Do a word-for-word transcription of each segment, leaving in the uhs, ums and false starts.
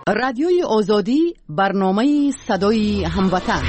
رادیوی آزادی، برنامه صدای هموطن.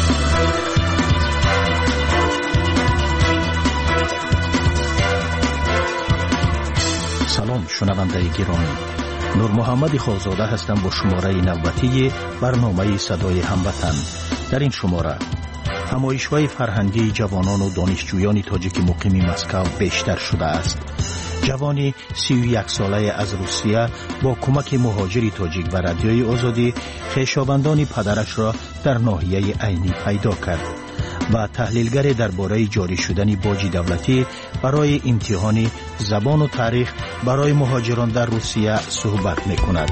سلام شنونده گرامی، نور محمد خوزاده هستم با شماره نوبتی برنامه صدای هموطن. در این شماره همایش‌های فرهنگی جوانان و دانشجویان تاجیک مقیم مسکو بیشتر شده است. جوانی سی و یک ساله از روسیه با کمک مهاجری تاجیک و رادیوی آزادی خویشاوندان پدرش را در ناحیه عینی پیدا کرد و تحلیلگر درباره جاری شدن باج دولتی برای امتحان زبان و تاریخ برای مهاجران در روسیه صحبت می‌کند.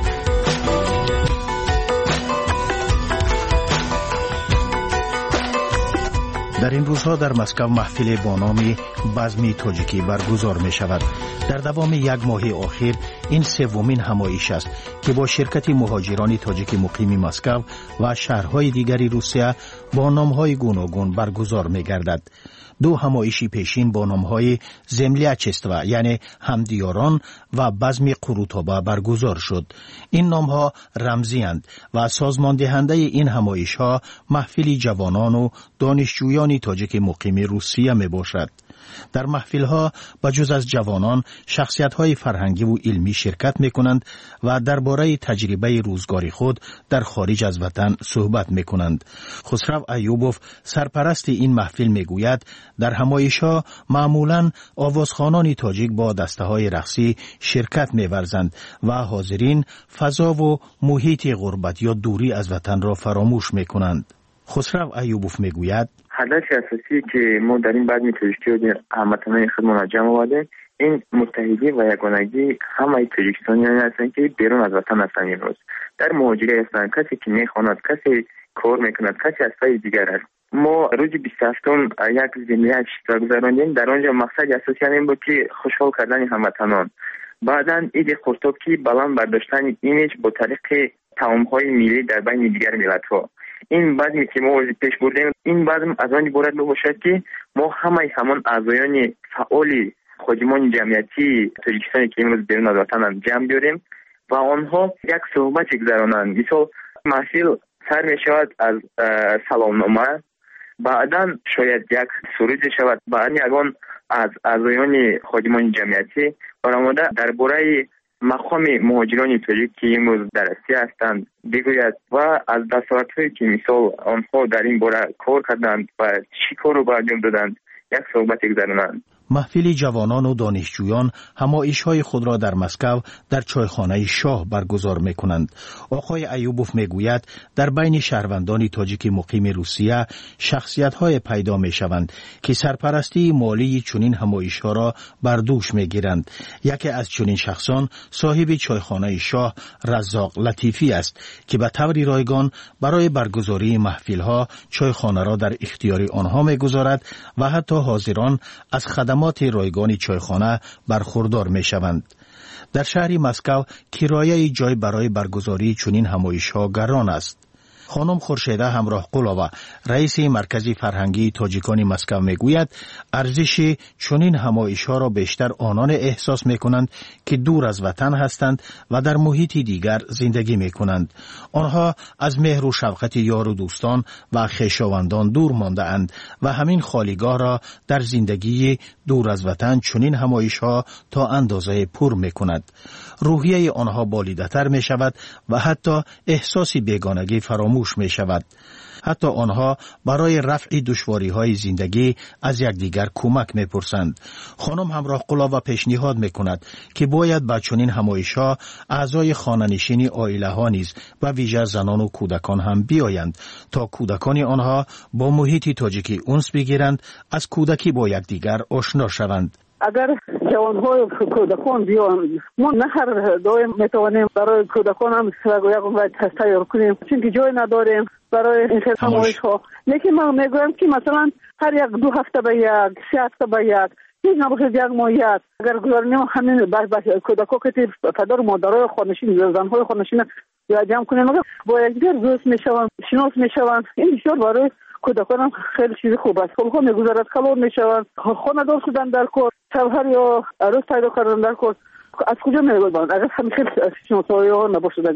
در این روزها در مسکو محفل با نام بزم تاجیکی برگزار می شود. در دوام یک ماه اخیر این سومین همایش است که با شرکت مهاجران تاجیک مقیم مسکو و شهرهای دیگری روسیه با نامهای گوناگون برگزار می گردد. دو همایشی پیشین با نامهای زملیاچستوا یعنی همدیاران و بزم قروتابه برگزار شد. این نامها رمزی اند و سازماندهنده این همایش ها محفل جوانان و دانشجویان تاجیک مقیم روسیه می باشد. در محفل ها بجز از جوانان شخصیت های فرهنگی و علمی شرکت می کنند و درباره تجربه روزگاری خود در خارج از وطن صحبت می کنند. خسرو ایوبوف سرپرست این محفل می گوید در همایش ها معمولاً آوازخوانان تاجیک با دسته های رقصی شرکت می ورزند و حاضرین فضا و محیط غربت یا دوری از وطن را فراموش می کنند. خسرو ایوبوف می گوید هدف اساسی که ما در این بزم تاجیکی و هموطنان خودمان جمع آورده این متحدی و یگانگی همه تاجیکستانیان هستند که بیرون از وطن هستند. امروز در مهاجری هستند، کسی که میخواند، کسی کار میکند، کسی از پای دیگر است. ما روز بیست و هفتم یک زملیه اشتراک گذراندیم. در آنجا مقصد اساسی این بود که خوشحال کردن هموطنان. بعداً عید خورتاب که بلند برداشتن ایمیج با طریق طعام‌های ملی در بین دیگر ملت‌ها. این بزمی که ما پیش بردیم، این بزم از آن عبارت باشد که ما همه همان اعضایان فعال خودمان جمعیتی تاجیکستان که امروز بیرون از وطن جمع بیاریم و آنها یک صحبت گذرانند. مثلا محفل سر می شود از سلامنامه، بعداً شاید یک سرود شود، بعد یگان از اعضایان خودمان جمعیتی برآمده درباره مقام مهاجران تاجیک که امروز در روسیه هستند بگوید و از دستاوردهایی که مثال آنها در این باره کار کردند و چی کار رو انجام دادند یک صحبت گذرانند. محفل جوانان و دانشجویان همایش‌های خود را در مسکو در چایخانه شاه برگزار می‌کنند. آقای ایوبوف می‌گوید در بین شهروندان تاجیک مقیم روسیه شخصیت‌های پیدا می‌شوند که سرپرستی مالی چنین همایش‌ها را بر دوش می‌گیرند. یکی از چنین شخصان صاحب چایخانه شاه رزاق لطیفی است که به طور رایگان برای برگزاری محفل‌ها چایخانه را در اختیار آنها می‌گذارد و حتی حاضران از خدمات رایگان چایخانه برخوردار می شوند. در شهر مسکو کرایه جای برای برگزاری چنین همایش‌ها گران است. خانم خورشیده همراه قلاوه رئیس مرکز فرهنگی تاجیکان مسکو میگوید ارزش چنین همایش‌ها را بیشتر آنان احساس میکنند که دور از وطن هستند و در محیطی دیگر زندگی میکنند. آنها از مهر و شفقت یار و دوستان و خویشاوندان دور مانده اند و همین خالیگاه را در زندگی دور از وطن چنین همایش‌ها تا اندازه پر میکند. روحیه آنها بالیده‌تر میشود و حتی احساس بیگانگی فراموش می شود. حتی آنها برای رفع دشواری‌های زندگی از یکدیگر کمک می‌پرسند. خانم همراه قلاوه پیشنهاد می‌کند که باید با چنین همایش‌ها اعضای خانه‌نشین عائله‌ها نیز و ویژه زنان و کودکان هم بیایند تا کودکان آنها با محیط تاجیکی انس بگیرند، از کودکی با یکدیگر آشنا شوند. اگر جوان‌های کودکان بیان، ما نه هر دائم میتوانیم برای کودکان هم یک تیار کنیم چون که جای نداریم برای این همایش‌ها. لیکن من میگویم که مثلا هر یک دو هفته به یک، سه هفته به یک، هیچ نباشه یک ماه یک اگر گذاریم همین بس بس کودکان که پدر و مادرای خانشین زن‌های خانشین جمع کنیم با یکدیگر دوست میشوند، شناس میشوند. این بسیار برای کودکان خیلی چیز خوب است. کلها میگذارد، کلور میشوند، خانه‌دار شدن در کار، شوهر یا عروس پیدا کردن در کار. از کجا میگذارند؟ اگر همین خیلی شناسایی ها نباشد، اگر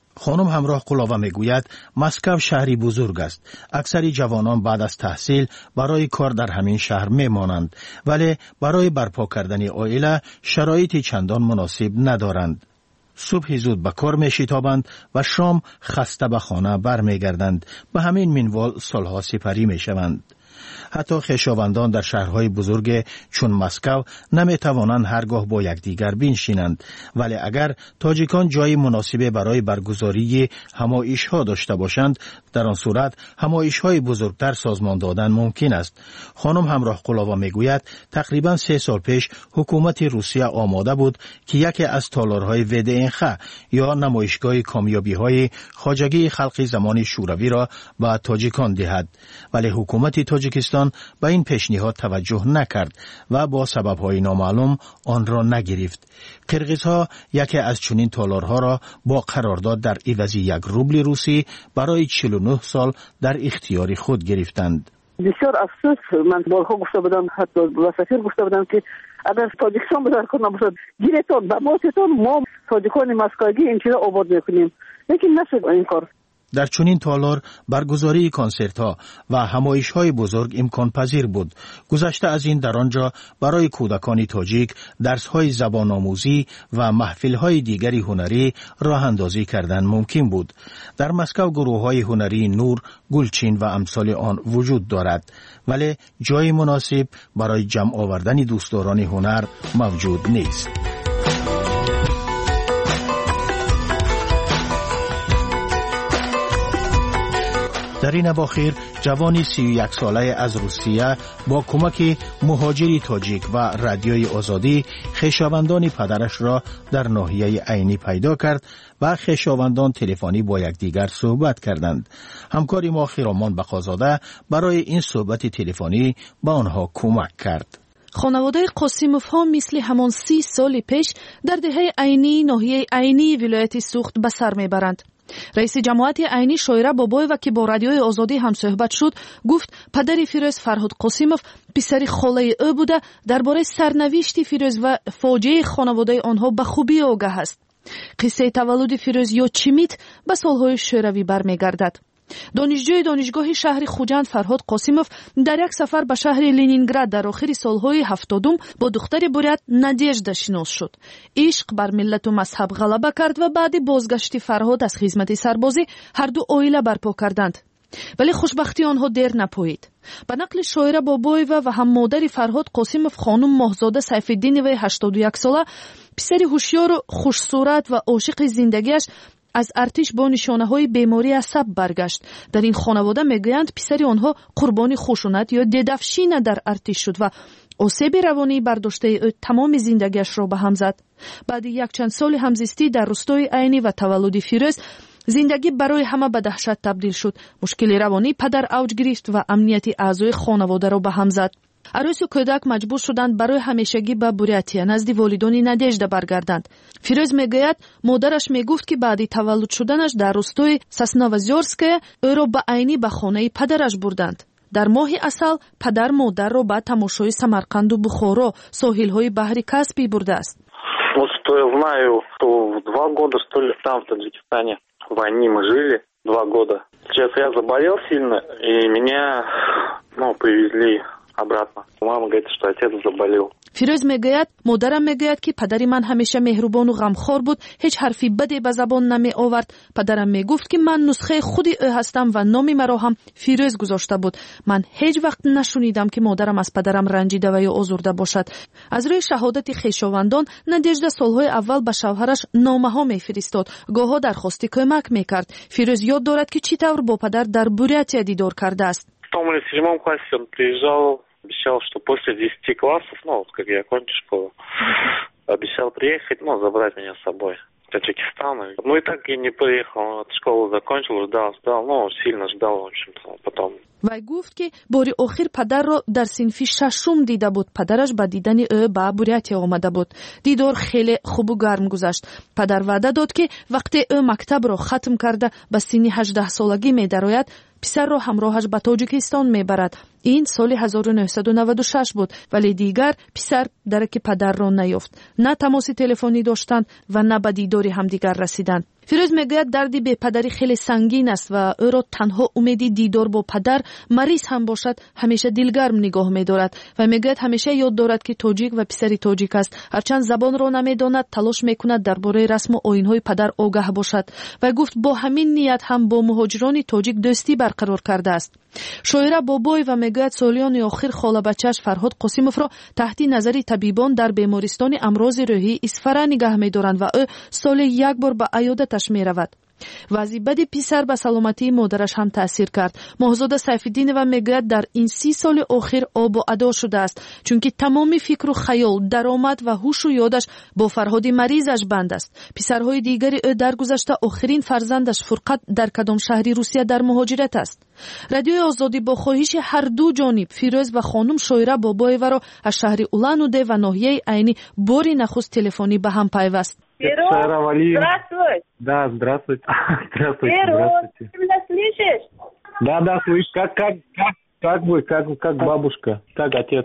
خانم همراه قلاوه میگوید مسکو شهری بزرگ است. اکثر جوانان بعد از تحصیل برای کار در همین شهر میمانند، ولی برای برپا کردن عائله شرایط چندان مناسب ندارند. صبح زود به کار میشتابند و شام خسته به خانه برمیگردند. به همین منوال سالها سپری میشوند. حتی خویشاوندان در شهرهای بزرگ چون مسکو نمیتوانند هرگاه با یکدیگر بنشینند، ولی اگر تاجیکان جای مناسب برای برگزاری همایش‌ها داشته باشند، در آن صورت همایش‌های بزرگتر سازمان دادن ممکن است. خانم همراه قلاوه میگوید تقریبا سه سال پیش حکومت روسیه آماده بود که یکی از تالارهای ودئنخ یا نمایشگاه کامیابی‌های خواجگی خلق زمان شوروی را به تاجیکان دهد، ولی حکومت تاجیکستان به این پیشنهاد توجه نکرد و با سبب‌های نامعلوم آن را نگرفت. قرقیزها یکی از چنین تالارها را با قرارداد در عوض یک روبل روسی برای چهل و نه سال در اختیار خود گرفتند. بسیار افسوس، من بارها گفته بودم، حتی به سفیر گفته بودم که اگر تاجیکستان بدر کنه باشد گیرتان به ماتتان، ما تاجیکان مسکویی این چیزا آباد میکنیم، لیکن نشد این کار. در چنین تالار برگزاری کنسرت‌ها و همایش‌های بزرگ امکان پذیر بود. گذشته از این در آنجا برای کودکان تاجیک درس‌های زبان آموزی و محفل‌های دیگری هنری راه اندازی کردن ممکن بود. در مسکو گروه‌های هنری نور، گلچین و امثال آن وجود دارد، ولی جای مناسب برای جمع آوردن دوستداران هنر موجود نیست. در این اواخر جوانی سی و یک ساله از روسیه با کمک مهاجری تاجیک و رادیوی آزادی خویشاوندان پدرش را در ناحیه عینی پیدا کرد و خویشاوندان تلفنی با یکدیگر صحبت کردند. همکار ما خیرامان بقازاده برای این صحبت تلفنی به آنها کمک کرد. خانواده قاسیموف ها مثل همان سی سال پیش در دهه عینی ناحیه عینی ولایت سوخت به سر میبرند. رئیس جماعت عینی شایره بابایова که با رادیوی آزادی هم صحبت شد گفت پدر فیروز فرهاد قاسیموف پسر خاله او بوده، درباره سرنوشت فیروز و فاجعه خانواده آنها به خوبی آگاه است. قصه تولد فیروز یا چمیت به سالهای شوروی برمیگردد. دانشجوی دانشگاه شهر خوجند فرهاد قاسیموف در یک سفر به شهر لنینگراد در آخر سالهای هفتادم با دختر بوریت نادیژدا شناس شد. عشق بر ملت و مذهب غلبه کرد و بعد بازگشت فرهاد از خدمت سربازی هر دو عائله برپا کردند. ولی خوشبختی آنها دیر نپایید. به نقل شایره بابایова و هم مادر فرهاد قاسیموف خانم ماهزاده سیفالدینوی هشتاد و یک ساله پسر هوشیار و خوشصورت و عاشق زندگیش از ارتش با نشانه‌های بیماری عصب برگشت. در این خانواده میگویند پسر آنها قربانی خشونت یا ددفشین در ارتش شد و آسیب روانی برداشته او تمام زندگیش را به هم زد. بعد یک چند سال همزیستی در روستای عینی و تولد فیروز زندگی برای همه به دهشت تبدیل شد. مشکل روانی پدر اوج گرفت و امنیت اعضای خانواده را به هم زد. عروس و کودک مجبور شدند برای همیشگی به بوریاتیا نزد والدان نادیژدا برگردند. فیروز میگوید مادرش میگفت که بعد تولد شدنش در روستای ساسنوازورسکه او را به عینی به خانه پدرش بردند. در ماه عسل پدر مادر را به تماشای سمرقند و بخارا ساحل‌های بحر کاسپی برده است. Вот что я знаю, что два года что ли там в Таджикистане в войне мы жили два года. Сейчас я заболел сильно и меня ну привезли обратно. Мама говорит, что отец заболел. فیروز میگوید مادرم میگوید که پدر من همیشه مهربان و غمخوار بود، هیچ حرفی بدی به زبان نمی آورد. پدرم میگفت که من نسخه خودی او هستم و نام مرا هم فیروز گذاشته بود. من هیچ وقت نشنیدم که مادرم از پدرم رنجیده و یا آزرده باشد. از روی شهادت خویشاوندان نادیژدا سالهای اول به شوهرش نامه ها میفرستاد، گاهها درخواست کمک میکرد. فیروز یاد دارد که چطور با پدر در بوریاتیا دیدار کرده است. В том или седьмом классе он приезжал, обещал, что после десяти классов, ну, вот как я окончу школу, обещал приехать, ну, забрать меня с собой в Таджикистан. Ну, и так и не приехал, от школу закончил, ждал, ждал, ну, сильно ждал, в общем-то, потом. وی گفت که باری آخر پدر را در صنف ششم دیده بود. پدرش به دیدن او به بوریاتیا آمده بود. دیدار خیلی خوب و گرم گذشت. پدر وعده داد که وقتی او مکتب را ختم کرده به سن هجده سالگی می درآید، پسر را همراهش به تاجیکستان میبرد. این سال هزار و نهصد و نود و شش بود، ولی دیگر پسر درک پدر را نیافت. نه تماس تلفنی داشتند و نه به دیدار همدیگر رسیدند. фирӯз мегӯяд дарди бепадарӣ хеле сангин аст ва ӯро танҳо умеди дидор бо падар мариз ҳам бошад ҳамеша дилгарм нигоҳ медорад ва мегӯяд ҳамеша ёд дорад ки тоҷик ва писари тоҷик аст. ҳарчанд забонро намедонад, талош мекунад дар бораи расму оинҳои падар огаҳ бошад. Вай гуфт бо ҳамин ният ҳам бо муҳоҷирони тоҷик дӯстӣ барқарор кардааст. шоира Бобоева мегӯяд солиёни охир холабачааш Фарҳод Қосимовро таҳти назари табибон дар бемористони амрози рӯҳӣ Исфара нигаҳ медоранд ва ӯ соли як бор ба аёдаташ меравад. вазъи бади писар ба саломатии модараш ҳам таъсир кард. моҳзода Сайфиддинова мегӯяд дар ин си соли охир обу адо шудааст, чунки тамоми фикру хаёл, даромад ва ҳушу ёдаш бо Фарҳоди маризаш банд аст. писарҳои дигари ӯ даргузашта охирин фарзандаш Фурқат дар кадом шаҳри Русия дар муҳоҷират аст. радиои Озодӣ бо хоҳиши ҳарду ҷониб Фирӯз ва хонум Шоира Бобоеваро аз шаҳри Улан-Удэ ва ноҳияи Айни бори нахуст телефонӣ ба ҳам пайваст. Здравствуй. Да, здравствуйте. Здравствуйте. Здравствуйте. Ты меня слышишь? Да, да, слышу. Как, как, как, как вы, как, как бабушка, как отец?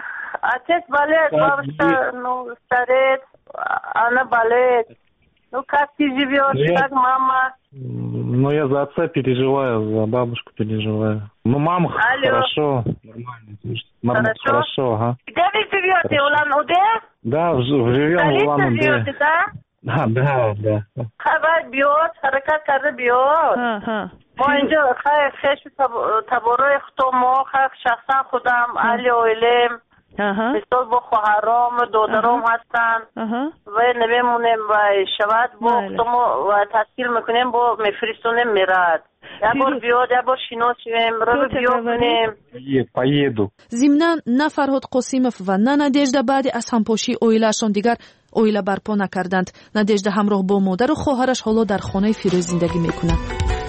Отец болеет, как бабушка, вы... ну, стареет, она болеет. Ну, как ты живешь, я... как мама? Ну, я за отца переживаю, за бабушку переживаю. Ну, мама Алло. Хорошо, нормально. Хорошо? Хорошо, ага. Где вы живете, Улан-Удэ? Да, живем в Улан-Удэ. Живете, да? Да, да, да. Хабар биёд, ҳаракат карда биёд. мо инҷо хеш таборои хутомо хах шахсан худам али оилем мисол бо хоҳаром додаром ҳастанд ва намемонем ва шавад бо хутомо ва таҳсил мекунем бо мефиристонем мерад. як бор биёд, як бор шинос шивем, роҳи биё кунем. Поеду. зимнан на Фарҳод Қосимов ва на Надежда баъди аз ҳампошии оилаашон дигар оила барпо накарданд. Надежда ҳамроҳ бо модару хоҳараш ҳоло дар хонаи Фирӯз зиндагӣ мекунад.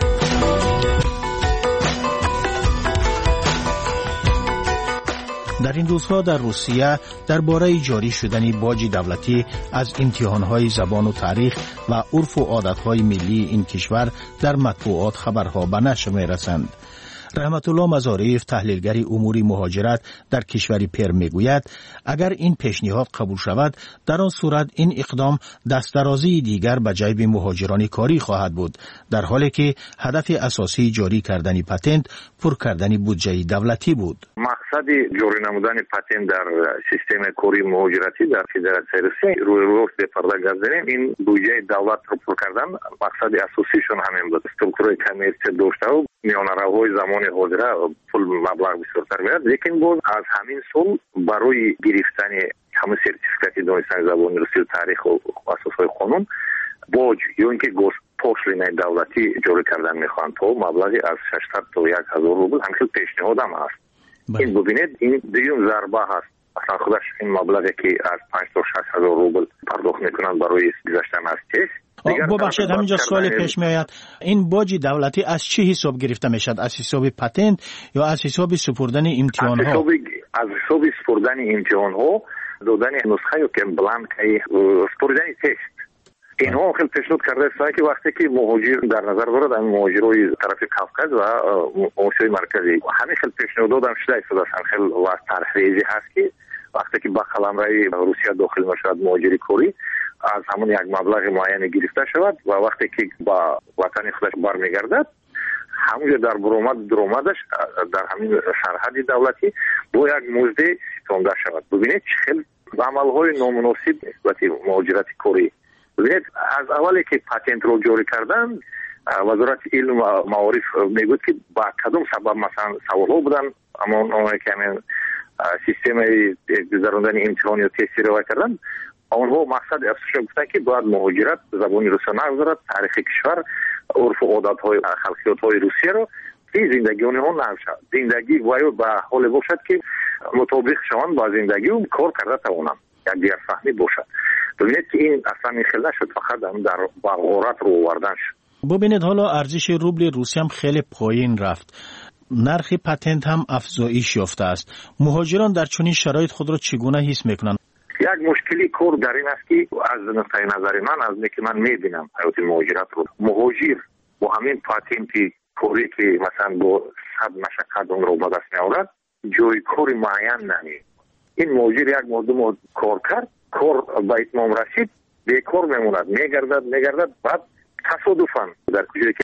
در این روزها در روسیه درباره جاری شدن باج دولتی از امتحانهای زبان و تاریخ و عرف و عادتهای ملی این کشور در مطبوعات خبرها به نشر می‌رسند. رحمت الله مزاریف تحلیلگر امور مهاجرت در کشور پر میگوید اگر این پیشنهاد قبول شود در آن صورت این اقدام دسترازی دیگر به جیب مهاجران کاری خواهد بود، در حالی که هدف اساسی جاری کردن پتنت پر کردن بودجه دولتی بود. مقصد جاری نمودن پتنت در سیستم کاری مهاجرتی در فدراسیون روسیه روی رفت پرده گذاریم این بودجه دولت رو پر کردن مقصد اساسیشون همین بود. استرکتور کمرسی داشته و میانراهای زمان حاضره پول مبلغ بسیارتر میاد، لیکن باز از همین سال برای گرفتن همه سرتیفیکاتی دانستن زبان روسی و تاریخ و اساسهای قانون باج یا اینکه پوشلینه دولتی جاری کردن میخوان تا مبلغی از ششصد تا یک هزار روبل همچون پیشنهاد هم هست. این ببینید این دیوم ضربه هست. اصلا خودش این مبلغی که از پنج تا شش هزار روبل پرداخت میکنن برای گذشتن از تست. ببخشید همینجا سوال پیش می آید، این باج دولتی از چه حساب گرفته میشد؟ از حساب پتنت یا از حساب سپردن امتحان ها؟ از حساب از حساب سپردن امتحان ها، دادن نسخه یا که بلانک سپردن تست. اینها خیلی پیشنهاد کرده است که وقتی که مهاجر در نظر دارد این مهاجرای طرف کافکاز و آسیای مرکزی همین خیلی پیشنهاد هم شده است، اصلا خیلی واسه تحریزی هست که وقتی که با قلمرو روسیه داخل میشود مهاجری کاری از همون یک مبلغ معین گرفته شود و وقتی که با وطن خودش برمیگردد همونجا در برآمد درآمدش در همین سرحد دولتی با یک مزد ستانده شود. ببینید خیلی عملهای نامناسب نسبت مهاجرت کاری. ببینید از اولی که پتنت رو جاری کردن وزارت علم و معارف میگوید که با کدام سبب مثلا سوالها بودن اما اونایی که همین سیستم گذراندن امتحان یا تستی رو کردن آنها مقصد افزایش گفتن که باید مهاجرت زبان روسی نگذارد، تاریخ کشور، عرف و عادت‌های خلقیات‌های روسیه رو که زندگی اونها نشود. زندگی باید به حال باشد که مطابق شوند با زندگی و کار کرده توانند. یک دیگر فهمی باشد. ببینید که این اصلا خیلی نشد، فقط هم در باغورات رو آوردن شد. ببینید حالا ارزش روبل روسی هم خیلی پایین رفت. نرخ پتنت هم افزایش یافته است. مهاجران در چنین شرایط خود را چگونه حس میکنند؟ یک مشکلی کار در این است که از نقطه نظر من از اینکه من میبینم حیات مهاجرت رو مهاجر با همین پاتنتی کاری که مثلا با صد مشقت اون رو به دست میآورد جای کاری معین نمید. این مهاجر یک مردم کار کرد، کار به اتمام رسید، بیکار میموند، میگردد میگردد بعد تصادفاً در کجایی که